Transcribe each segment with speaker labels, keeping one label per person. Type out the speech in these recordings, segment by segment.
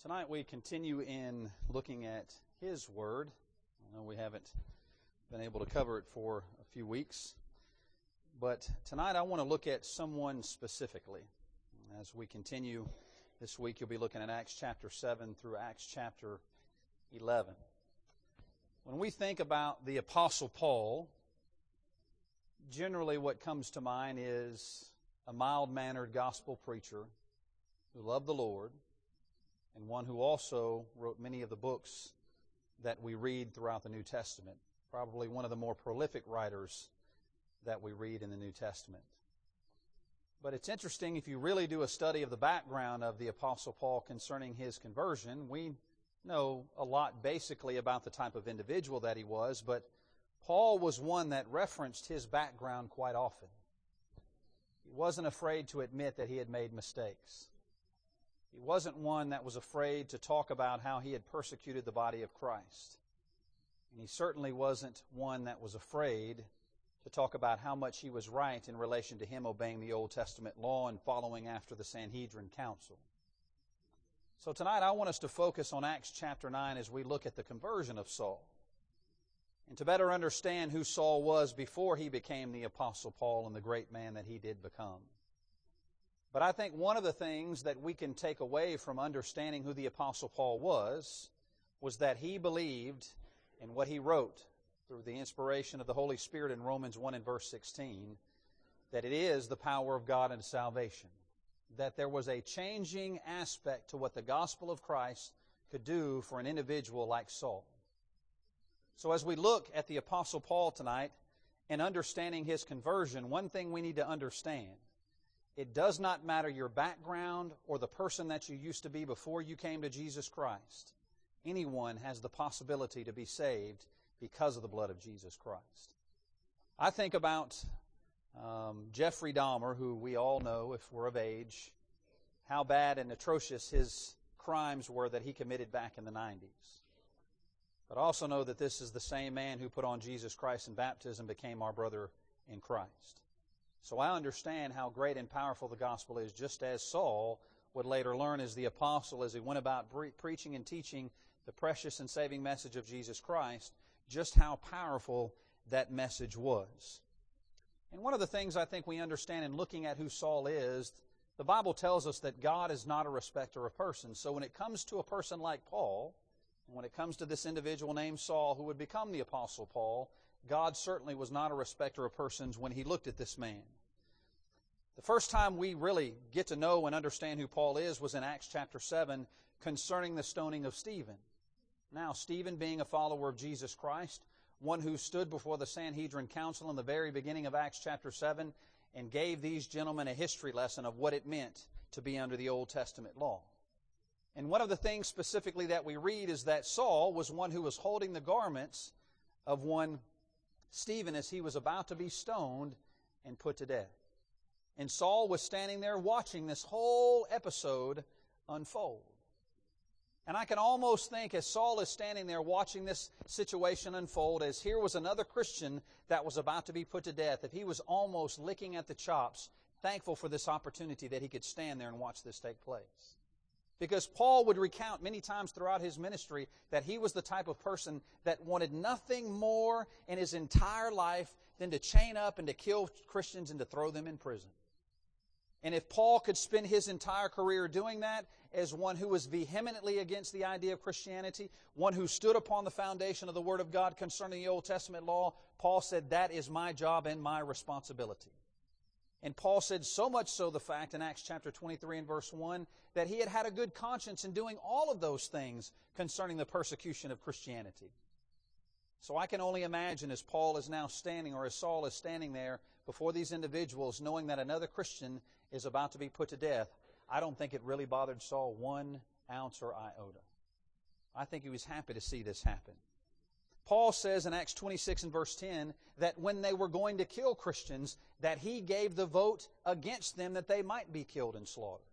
Speaker 1: Tonight we continue in looking at His Word. I know we haven't been able to cover it for a few weeks, but tonight I want to look at someone specifically. As we continue this week, you'll be looking at Acts chapter 7 through Acts chapter 11. When we think about the Apostle Paul, generally what comes to mind is a mild-mannered gospel preacher who loved the Lord, and one who also wrote many of the books that we read throughout the New Testament. Probably one of the more prolific writers that we read in the New Testament. But it's interesting, if you really do a study of the background of the Apostle Paul concerning his conversion, we know a lot basically about the type of individual that he was, but Paul was one that referenced his background quite often. He wasn't afraid to admit that he had made mistakes. He wasn't one that was afraid to talk about how he had persecuted the body of Christ. And he certainly wasn't one that was afraid to talk about how much he was right in relation to him obeying the Old Testament law and following after the Sanhedrin Council. So tonight I want us to focus on Acts chapter 9 as we look at the conversion of Saul, and to better understand who Saul was before he became the Apostle Paul and the great man that he did become. But I think one of the things that we can take away from understanding who the Apostle Paul was that he believed in what he wrote through the inspiration of the Holy Spirit in Romans 1 and verse 16, that it is the power of God unto salvation, that there was a changing aspect to what the gospel of Christ could do for an individual like Saul. So as we look at the Apostle Paul tonight and understanding his conversion, one thing we need to understand: it does not matter your background or the person that you used to be before you came to Jesus Christ. Anyone has the possibility to be saved because of the blood of Jesus Christ. I think about Jeffrey Dahmer, who we all know, if we're of age, how bad and atrocious his crimes were that he committed back in the 90s. But I also know that this is the same man who put on Jesus Christ in baptism, became our brother in Christ. So I understand how great and powerful the gospel is, just as Saul would later learn as the apostle, as he went about preaching and teaching the precious and saving message of Jesus Christ, just how powerful that message was. And one of the things I think we understand in looking at who Saul is, the Bible tells us that God is not a respecter of persons. So when it comes to a person like Paul, and when it comes to this individual named Saul who would become the Apostle Paul, God certainly was not a respecter of persons when he looked at this man. The first time we really get to know and understand who Paul is was in Acts chapter 7 concerning the stoning of Stephen. Now, Stephen, being a follower of Jesus Christ, one who stood before the Sanhedrin Council in the very beginning of Acts chapter 7 and gave these gentlemen a history lesson of what it meant to be under the Old Testament law. And one of the things specifically that we read is that Saul was one who was holding the garments of one Stephen as he was about to be stoned and put to death. And Saul was standing there watching this whole episode unfold. And I can almost think, as Saul is standing there watching this situation unfold, as here was another Christian that was about to be put to death, that he was almost licking at the chops, thankful for this opportunity that he could stand there and watch this take place. Because Paul would recount many times throughout his ministry that he was the type of person that wanted nothing more in his entire life than to chain up and to kill Christians and to throw them in prison. And if Paul could spend his entire career doing that as one who was vehemently against the idea of Christianity, one who stood upon the foundation of the Word of God concerning the Old Testament law, Paul said, that is my job and my responsibility. And Paul said so much so, the fact in Acts chapter 23 and verse 1, that he had had a good conscience in doing all of those things concerning the persecution of Christianity. So I can only imagine, as Paul is now standing, or as Saul is standing there before these individuals, knowing that another Christian is about to be put to death, I don't think it really bothered Saul 1 ounce or iota. I think he was happy to see this happen. Paul says in Acts 26 and verse 10 that when they were going to kill Christians, that he gave the vote against them that they might be killed and slaughtered.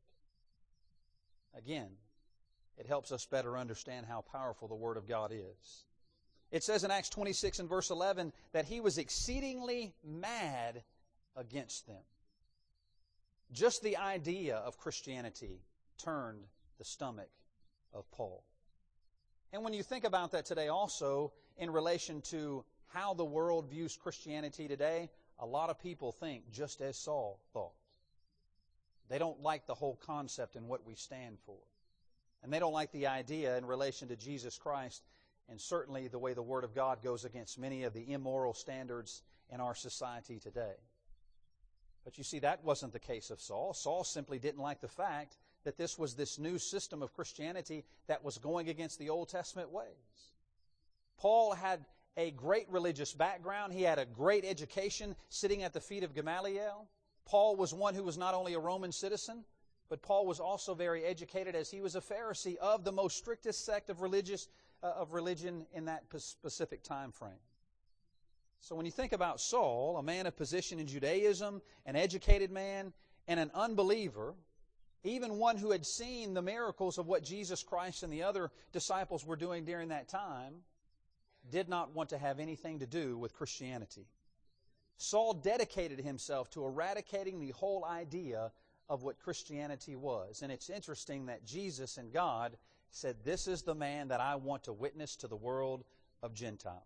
Speaker 1: Again, it helps us better understand how powerful the Word of God is. It says in Acts 26 and verse 11 that he was exceedingly mad against them. Just the idea of Christianity turned the stomach of Paul. And when you think about that today also, in relation to how the world views Christianity today, a lot of people think just as Saul thought. They don't like the whole concept and what we stand for. And they don't like the idea in relation to Jesus Christ, and certainly the way the Word of God goes against many of the immoral standards in our society today. But you see, that wasn't the case of Saul. Saul simply didn't like the fact that this was this new system of Christianity that was going against the Old Testament ways. Paul had a great religious background. He had a great education sitting at the feet of Gamaliel. Paul was one who was not only a Roman citizen, but Paul was also very educated, as he was a Pharisee of the most strictest sect of religion in that specific time frame. So when you think about Saul, a man of position in Judaism, an educated man, and an unbeliever, even one who had seen the miracles of what Jesus Christ and the other disciples were doing during that time, did not want to have anything to do with Christianity. Saul dedicated himself to eradicating the whole idea of what Christianity was. And it's interesting that Jesus and God said, "This is the man that I want to witness to the world of Gentiles."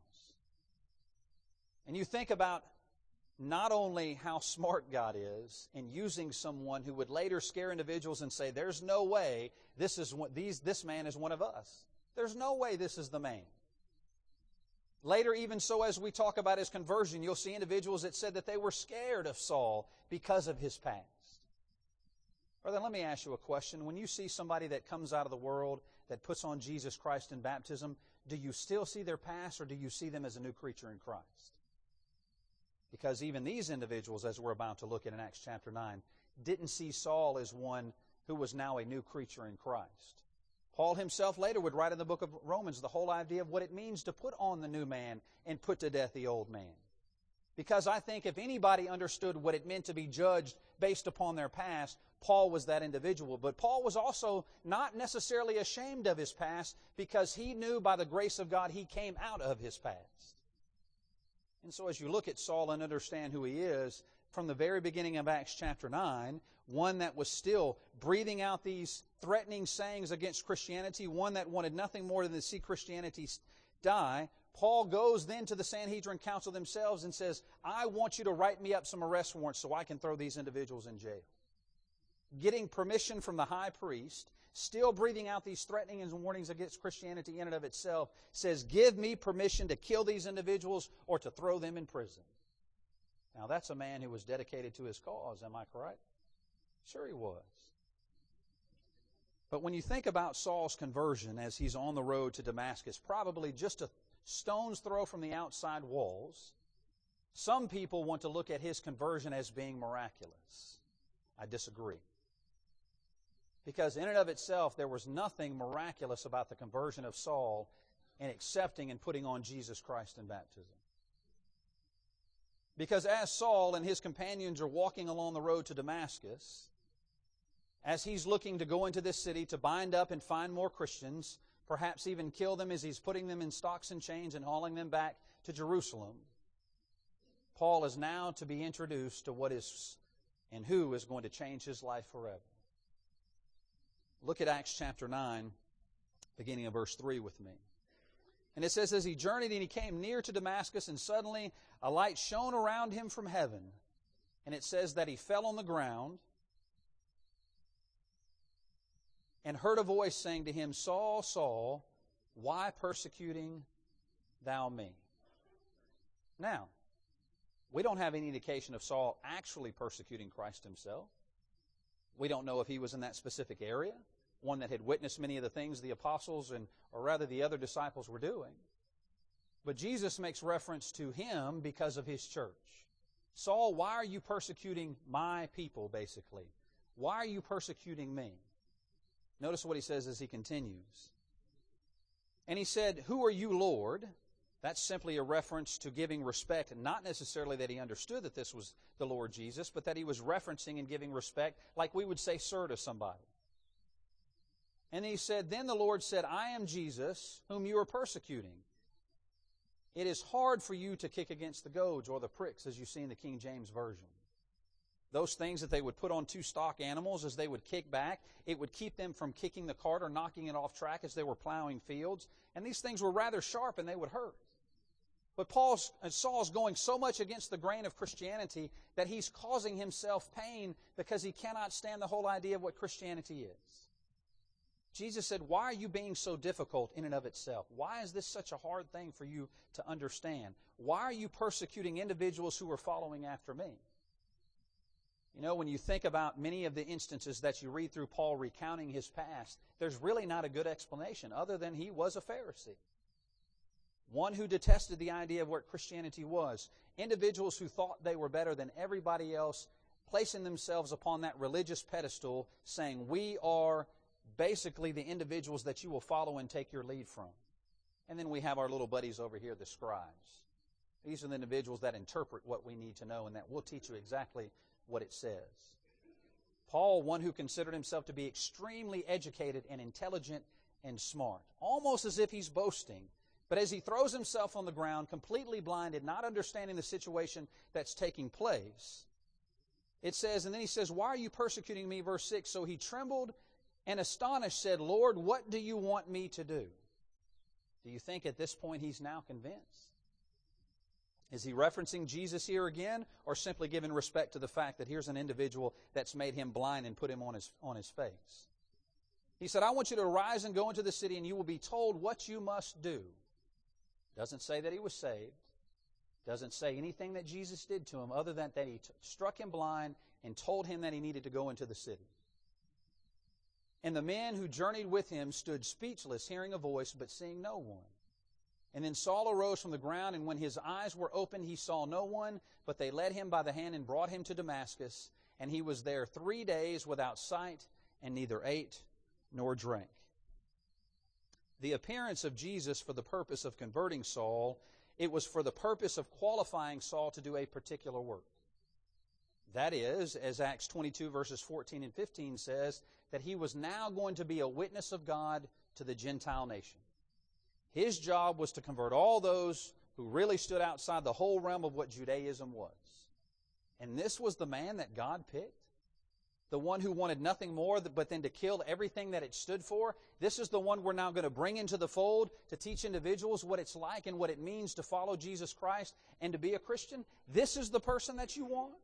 Speaker 1: And you think about not only how smart God is in using someone who would later scare individuals and say, "There's no way this man is one of us. There's no way this is the man." Later, even so, as we talk about his conversion, you'll see individuals that said that they were scared of Saul because of his past. Brother, let me ask you a question. When you see somebody that comes out of the world, that puts on Jesus Christ in baptism, do you still see their past, or do you see them as a new creature in Christ? Because even these individuals, as we're about to look at in Acts chapter 9, didn't see Saul as one who was now a new creature in Christ. Paul himself later would write in the book of Romans the whole idea of what it means to put on the new man and put to death the old man. Because I think if anybody understood what it meant to be judged based upon their past, Paul was that individual. But Paul was also not necessarily ashamed of his past, because he knew by the grace of God he came out of his past. And so as you look at Saul and understand who he is, from the very beginning of Acts chapter 9, one that was still breathing out these threatening sayings against Christianity, one that wanted nothing more than to see Christianity die, Paul goes then to the Sanhedrin Council themselves and says, "I want you to write me up some arrest warrants so I can throw these individuals in jail." Getting permission from the high priest, still breathing out these threatenings and warnings against Christianity in and of itself, says, "Give me permission to kill these individuals or to throw them in prison." Now that's a man who was dedicated to his cause, am I correct? Sure he was. But when you think about Saul's conversion as he's on the road to Damascus, probably just a stone's throw from the outside walls, some people want to look at his conversion as being miraculous. I disagree. Because in and of itself, there was nothing miraculous about the conversion of Saul in accepting and putting on Jesus Christ in baptism. Because as Saul and his companions are walking along the road to Damascus, as he's looking to go into this city to bind up and find more Christians, perhaps even kill them as he's putting them in stocks and chains and hauling them back to Jerusalem, Paul is now to be introduced to what is and who is going to change his life forever. Look at Acts chapter 9, beginning of verse 3 with me. And it says, "As he journeyed and he came near to Damascus, and suddenly a light shone around him from heaven. And it says that he fell on the ground and heard a voice saying to him, 'Saul, Saul, why persecuting thou me?'" Now, we don't have any indication of Saul actually persecuting Christ himself. We don't know if he was in that specific area, one that had witnessed many of the things the apostles or rather the other disciples were doing. But Jesus makes reference to him because of his church. "Saul, why are you persecuting my people," basically? "Why are you persecuting me?" Notice what he says as he continues. "And he said, 'Who are you, Lord?'" That's simply a reference to giving respect, not necessarily that he understood that this was the Lord Jesus, but that he was referencing and giving respect like we would say sir to somebody. And he said, "Then the Lord said, 'I am Jesus, whom you are persecuting. It is hard for you to kick against the goads,'" or the pricks, as you see in the King James Version. Those things that they would put on two stock animals as they would kick back, it would keep them from kicking the cart or knocking it off track as they were plowing fields. And these things were rather sharp and they would hurt. But Saul's going so much against the grain of Christianity that he's causing himself pain because he cannot stand the whole idea of what Christianity is. Jesus said, why are you being so difficult in and of itself? Why is this such a hard thing for you to understand? Why are you persecuting individuals who are following after me? You know, when you think about many of the instances that you read through Paul recounting his past, there's really not a good explanation other than he was a Pharisee. One who detested the idea of what Christianity was. Individuals who thought they were better than everybody else, placing themselves upon that religious pedestal, saying, we are basically the individuals that you will follow and take your lead from. And then we have our little buddies over here, the scribes. These are the individuals that interpret what we need to know and that will teach you exactly what it says. Paul, one who considered himself to be extremely educated and intelligent and smart, almost as if he's boasting. But as he throws himself on the ground, completely blinded, not understanding the situation that's taking place, it says, and then he says, why are you persecuting me? Verse 6, so he trembled and astonished said, Lord, what do you want me to do? Do you think at this point he's now convinced? Is he referencing Jesus here again, or simply giving respect to the fact that here's an individual that's made him blind and put him on his face? He said, I want you to arise and go into the city, and you will be told what you must do. Doesn't say that he was saved. Doesn't say anything that Jesus did to him other than that he struck him blind and told him that he needed to go into the city. And the men who journeyed with him stood speechless, hearing a voice, but seeing no one. And then Saul arose from the ground, and when his eyes were opened, he saw no one, but they led him by the hand and brought him to Damascus. And he was there 3 days without sight, and neither ate nor drank. The appearance of Jesus for the purpose of converting Saul, it was for the purpose of qualifying Saul to do a particular work. That is, as Acts 22 verses 14 and 15 says, that he was now going to be a witness of God to the Gentile nation. His job was to convert all those who really stood outside the whole realm of what Judaism was. And this was the man that God picked? The one who wanted nothing more but then to kill everything that it stood for? This is the one we're now going to bring into the fold to teach individuals what it's like and what it means to follow Jesus Christ and to be a Christian? This is the person that you want?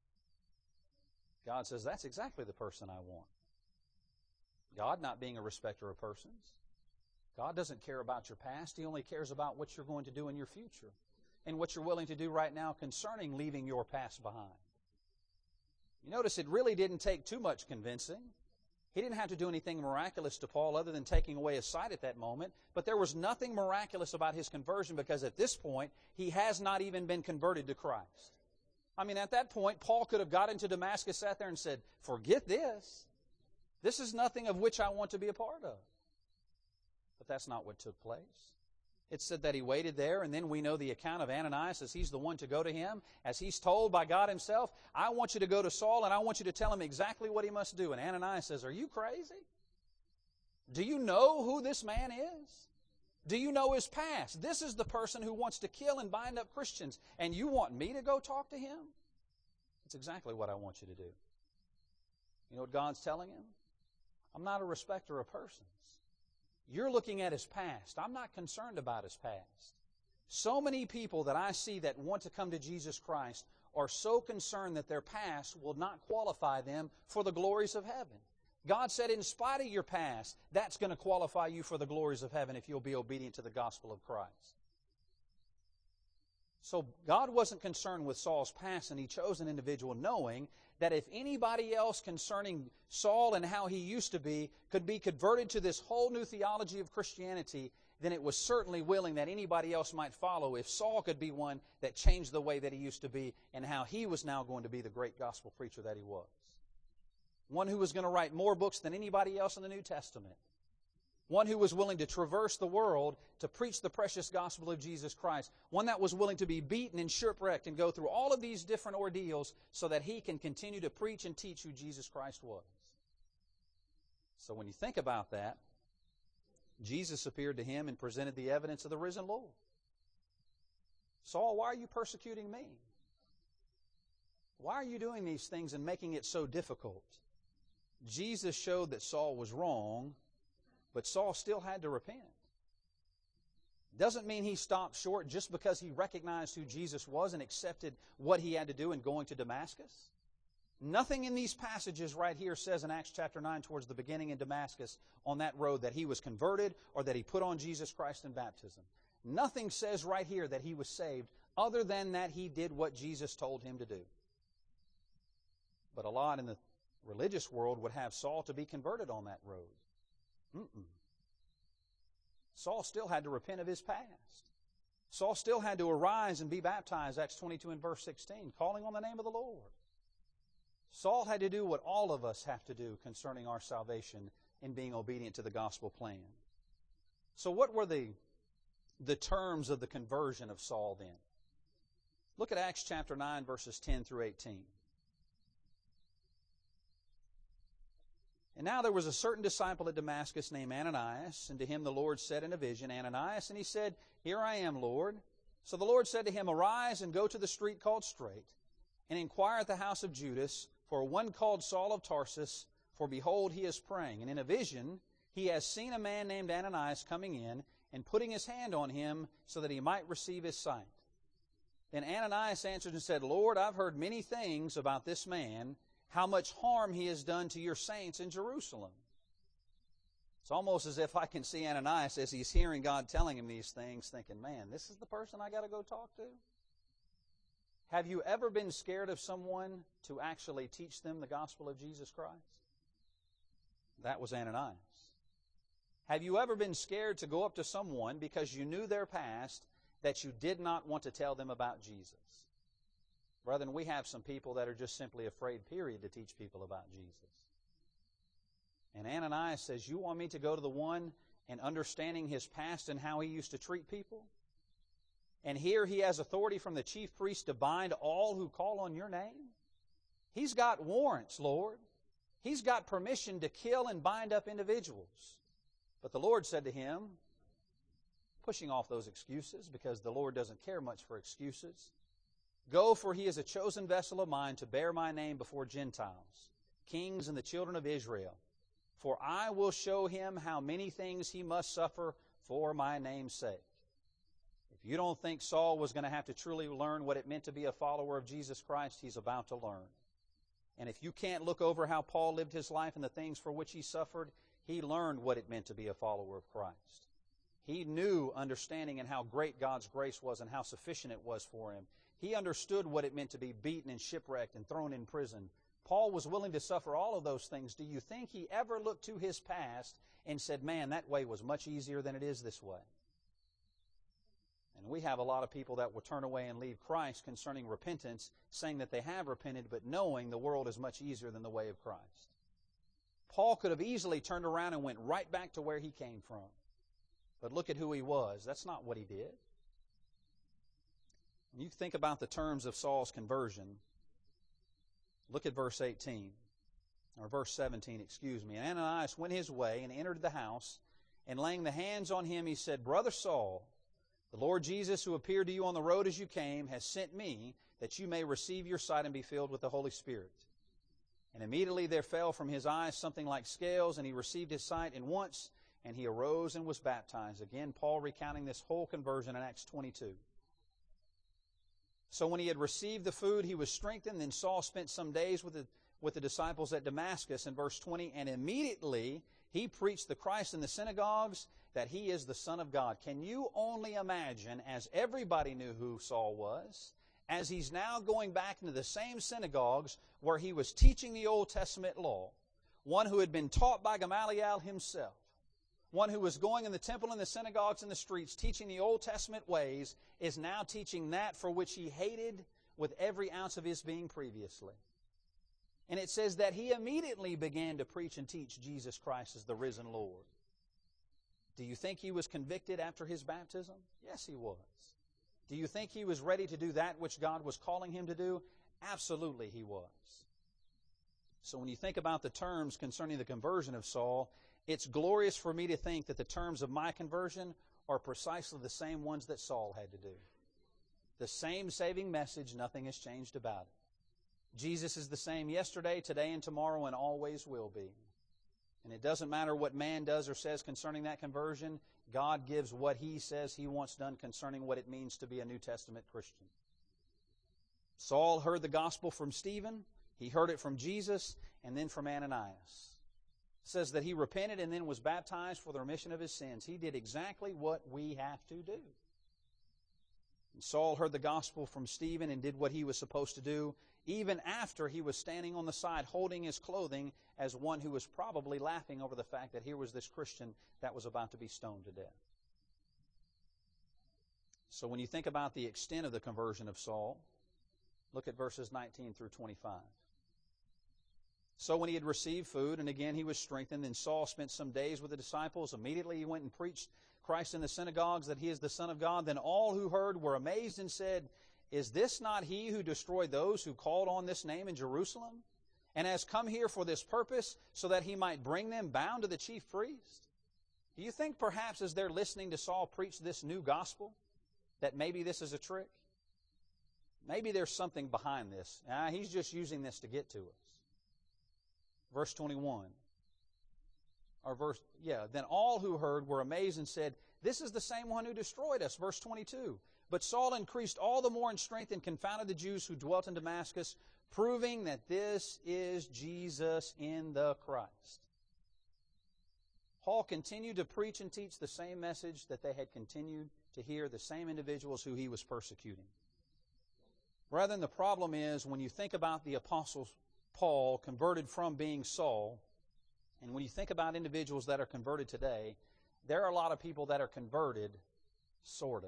Speaker 1: God says, that's exactly the person I want. God not being a respecter of persons. God doesn't care about your past. He only cares about what you're going to do in your future and what you're willing to do right now concerning leaving your past behind. You notice it really didn't take too much convincing. He didn't have to do anything miraculous to Paul other than taking away his sight at that moment. But there was nothing miraculous about his conversion because at this point, he has not even been converted to Christ. I mean, at that point, Paul could have got into Damascus, sat there and said, forget this. This is nothing of which I want to be a part of. But that's not what took place. It said that he waited there, and then we know the account of Ananias as he's the one to go to him, as he's told by God himself, I want you to go to Saul, and I want you to tell him exactly what he must do. And Ananias says, are you crazy? Do you know who this man is? Do you know his past? This is the person who wants to kill and bind up Christians, and you want me to go talk to him? That's exactly what I want you to do. You know what God's telling him? I'm not a respecter of persons. You're looking at his past. I'm not concerned about his past. So many people that I see that want to come to Jesus Christ are so concerned that their past will not qualify them for the glories of heaven. God said, in spite of your past, that's going to qualify you for the glories of heaven if you'll be obedient to the gospel of Christ. So God wasn't concerned with Saul's past, and he chose an individual knowing that if anybody else concerning Saul and how he used to be could be converted to this whole new theology of Christianity, then it was certainly willing that anybody else might follow if Saul could be one that changed the way that he used to be and how he was now going to be the great gospel preacher that he was. One who was going to write more books than anybody else in the New Testament. One who was willing to traverse the world to preach the precious gospel of Jesus Christ. One that was willing to be beaten and shipwrecked and go through all of these different ordeals so that he can continue to preach and teach who Jesus Christ was. So when you think about that, Jesus appeared to him and presented the evidence of the risen Lord. Saul, why are you persecuting me? Why are you doing these things and making it so difficult? Jesus showed that Saul was wrong, but Saul still had to repent. Doesn't mean he stopped short just because he recognized who Jesus was and accepted what he had to do in going to Damascus. Nothing in these passages right here says in Acts chapter 9 towards the beginning in Damascus on that road that he was converted or that he put on Jesus Christ in baptism. Nothing says right here that he was saved other than that he did what Jesus told him to do. But a lot in the religious world would have Saul to be converted on that road. Saul still had to repent of his past. Saul still had to arise and be baptized, Acts 22 and verse 16, calling on the name of the Lord. Saul had to do what all of us have to do concerning our salvation in being obedient to the gospel plan. So what were the terms of the conversion of Saul then? Look at Acts chapter 9, verses 10 through 18. And now there was a certain disciple at Damascus named Ananias, and to him the Lord said in a vision, Ananias, and he said, Here I am, Lord. So the Lord said to him, Arise and go to the street called Straight, and inquire at the house of Judas for one called Saul of Tarsus, for behold, he is praying. And in a vision he has seen a man named Ananias coming in, and putting his hand on him, so that he might receive his sight. Then Ananias answered and said, Lord, I've heard many things about this man, how much harm he has done to your saints in Jerusalem. It's almost as if I can see Ananias as he's hearing God telling him these things, thinking, man, this is the person I got to go talk to? Have you ever been scared of someone to actually teach them the gospel of Jesus Christ? That was Ananias. Have you ever been scared to go up to someone because you knew their past that you did not want to tell them about Jesus? Brethren, we have some people that are just simply afraid, period, to teach people about Jesus. And Ananias says, you want me to go to the one and understanding his past and how he used to treat people? And here he has authority from the chief priest to bind all who call on your name? He's got warrants, Lord. He's got permission to kill and bind up individuals. But the Lord said to him, pushing off those excuses, because the Lord doesn't care much for excuses, Go, for he is a chosen vessel of mine to bear my name before Gentiles, kings and the children of Israel. For I will show him how many things he must suffer for my name's sake. If you don't think Saul was going to have to truly learn what it meant to be a follower of Jesus Christ, he's about to learn. And if you can't look over how Paul lived his life and the things for which he suffered, he learned what it meant to be a follower of Christ. He knew understanding and how great God's grace was and how sufficient it was for him. He understood what it meant to be beaten and shipwrecked and thrown in prison. Paul was willing to suffer all of those things. Do you think he ever looked to his past and said, man, that way was much easier than it is this way? And we have a lot of people that will turn away and leave Christ concerning repentance, saying that they have repented, but knowing the world is much easier than the way of Christ. Paul could have easily turned around and went right back to where he came from. But look at who he was. That's not what he did. When you think about the terms of Saul's conversion, look at verse 18, or verse 17, excuse me. And Ananias went his way and entered the house, and laying the hands on him, he said, Brother Saul, the Lord Jesus, who appeared to you on the road as you came, has sent me that you may receive your sight and be filled with the Holy Spirit. And immediately there fell from his eyes something like scales, and he received his sight at once, and he arose and was baptized. Again, Paul recounting this whole conversion in Acts 22. So when he had received the food, he was strengthened. Then Saul spent some days with the disciples at Damascus in verse 20, and immediately he preached the Christ in the synagogues, that he is the Son of God. Can you only imagine, as everybody knew who Saul was, as he's now going back into the same synagogues where he was teaching the Old Testament law, one who had been taught by Gamaliel himself, one who was going in the temple and the synagogues and the streets teaching the Old Testament ways, is now teaching that for which he hated with every ounce of his being previously. And it says that he immediately began to preach and teach Jesus Christ as the risen Lord. Do you think he was convicted after his baptism? Yes, he was. Do you think he was ready to do that which God was calling him to do? Absolutely he was. So when you think about the terms concerning the conversion of Saul, it's glorious for me to think that the terms of my conversion are precisely the same ones that Saul had to do. The same saving message, nothing has changed about it. Jesus is the same yesterday, today, and tomorrow, and always will be. And it doesn't matter what man does or says concerning that conversion. God gives what He says He wants done concerning what it means to be a New Testament Christian. Saul heard the gospel from Stephen. He heard it from Jesus and then from Ananias. It says that he repented and then was baptized for the remission of his sins. He did exactly what we have to do. And Saul heard the gospel from Stephen and did what he was supposed to do, even after he was standing on the side holding his clothing as one who was probably laughing over the fact that here was this Christian that was about to be stoned to death. So when you think about the extent of the conversion of Saul, look at verses 19 through 25. So when he had received food, and again he was strengthened, then Saul spent some days with the disciples. Immediately he went and preached Christ in the synagogues, that He is the Son of God. Then all who heard were amazed and said, "Is this not He who destroyed those who called on this name in Jerusalem, and has come here for this purpose, so that He might bring them bound to the chief priest?" Do you think perhaps as they're listening to Saul preach this new gospel, that maybe this is a trick? Maybe there's something behind this. He's just using this to get to us. Verse 21. Then all who heard were amazed and said, "This is the same one who destroyed us." Verse 22. But Saul increased all the more in strength and confounded the Jews who dwelt in Damascus, proving that this is Jesus in the Christ. Paul continued to preach and teach the same message that they had continued to hear, the same individuals who he was persecuting. Brethren, the problem is when you think about the Apostle Paul converted from being Saul, and when you think about individuals that are converted today, there are a lot of people that are converted, sort of.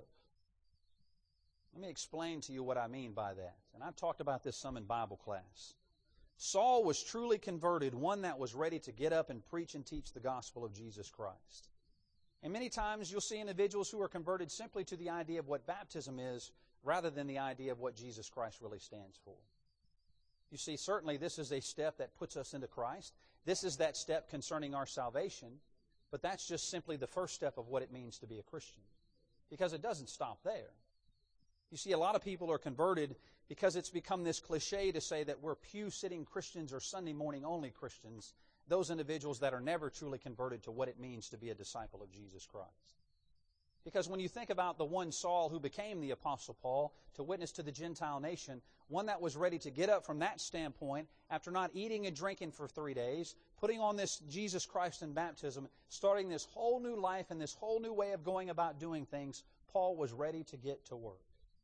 Speaker 1: Let me explain to you what I mean by that. And I've talked about this some in Bible class. Saul was truly converted, one that was ready to get up and preach and teach the gospel of Jesus Christ. And many times you'll see individuals who are converted simply to the idea of what baptism is, rather than the idea of what Jesus Christ really stands for. You see, certainly this is a step that puts us into Christ. This is that step concerning our salvation, but that's just simply the first step of what it means to be a Christian, because it doesn't stop there. You see, a lot of people are converted because it's become this cliche to say that we're pew-sitting Christians or Sunday morning-only Christians, those individuals that are never truly converted to what it means to be a disciple of Jesus Christ. Because when you think about the one Saul who became the Apostle Paul to witness to the Gentile nation, one that was ready to get up from that standpoint after not eating and drinking for 3 days, putting on this Jesus Christ in baptism, starting this whole new life and this whole new way of going about doing things, Paul was ready to get to work.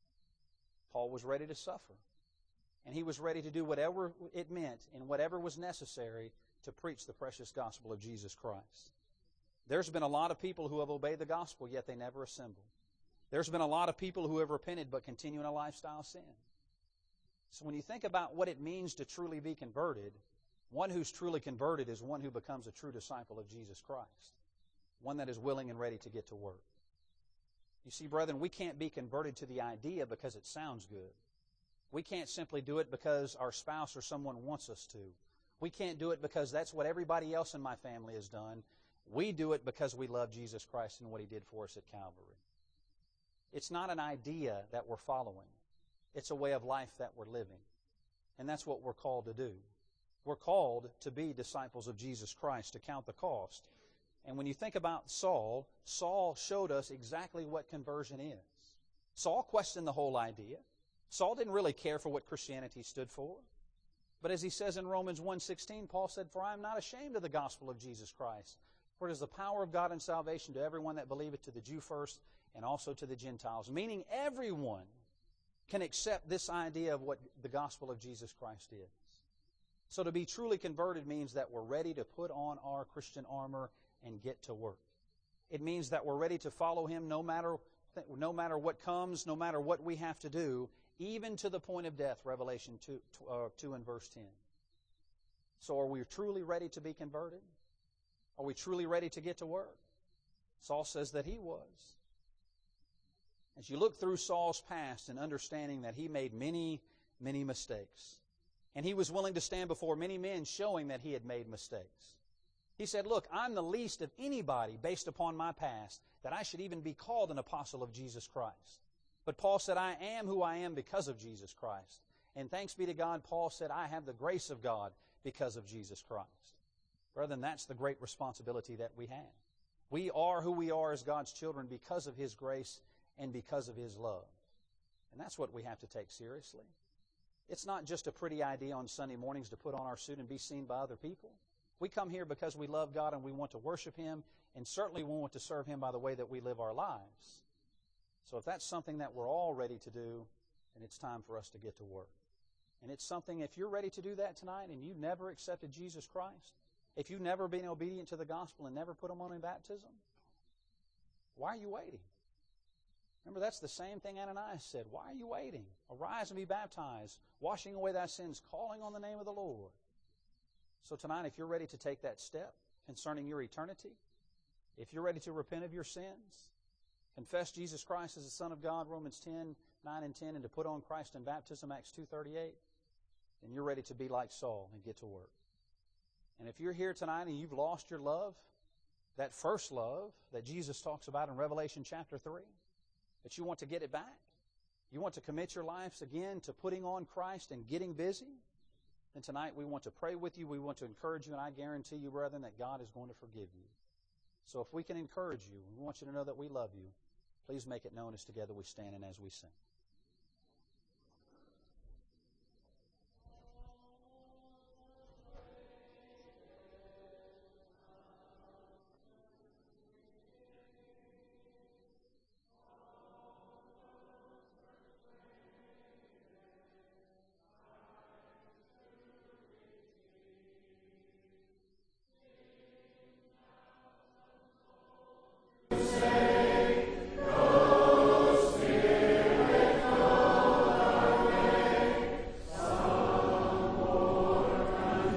Speaker 1: Paul was ready to suffer. And he was ready to do whatever it meant and whatever was necessary to preach the precious gospel of Jesus Christ. There's been a lot of people who have obeyed the gospel, yet they never assemble. There's been a lot of people who have repented but continue in a lifestyle of sin. So when you think about what it means to truly be converted, one who's truly converted is one who becomes a true disciple of Jesus Christ, one that is willing and ready to get to work. You see, brethren, we can't be converted to the idea because it sounds good. We can't simply do it because our spouse or someone wants us to. We can't do it because that's what everybody else in my family has done. We do it because we love Jesus Christ and what He did for us at Calvary. It's not an idea that we're following. It's a way of life that we're living. And that's what we're called to do. We're called to be disciples of Jesus Christ, to count the cost. And when you think about Saul, Saul showed us exactly what conversion is. Saul questioned the whole idea. Saul didn't really care for what Christianity stood for. But as he says in Romans 1:16, Paul said, "For I am not ashamed of the gospel of Jesus Christ, for it is the power of God and salvation to everyone that believeth, to the Jew first, and also to the Gentiles." Meaning everyone can accept this idea of what the gospel of Jesus Christ is. So to be truly converted means that we're ready to put on our Christian armor and get to work. It means that we're ready to follow Him no matter what comes, no matter what we have to do, even to the point of death, Revelation 2 and verse 10. So are we truly ready to be converted? Are we truly ready to get to work? Saul says that he was. As you look through Saul's past and understanding that he made many, many mistakes, and he was willing to stand before many men showing that he had made mistakes. He said, "Look, I'm the least of anybody based upon my past, that I should even be called an apostle of Jesus Christ." But Paul said, "I am who I am because of Jesus Christ." And thanks be to God, Paul said, I have the grace of God because of Jesus Christ. Brethren, that's the great responsibility that we have. We are who we are as God's children because of His grace and because of His love. And that's what we have to take seriously. It's not just a pretty idea on Sunday mornings to put on our suit and be seen by other people. We come here because we love God and we want to worship Him, and certainly we want to serve Him by the way that we live our lives. So if that's something that we're all ready to do, then it's time for us to get to work. And it's something, if you're ready to do that tonight and you've never accepted Jesus Christ, if you've never been obedient to the gospel and never put Him on in baptism, why are you waiting? Remember, that's the same thing Ananias said. Why are you waiting? Arise and be baptized, washing away thy sins, calling on the name of the Lord. So tonight, if you're ready to take that step concerning your eternity, if you're ready to repent of your sins, confess Jesus Christ as the Son of God, Romans 10:9 and 10, and to put on Christ in baptism, Acts 2:38, then you're ready to be like Saul and get to work. And if you're here tonight and you've lost your love, that first love that Jesus talks about in Revelation chapter 3, that you want to get it back, you want to commit your lives again to putting on Christ and getting busy, then tonight we want to pray with you, we want to encourage you, and I guarantee you, brethren, that God is going to forgive you. So if we can encourage you, we want you to know that we love you, please make it known as together we stand and as we sing.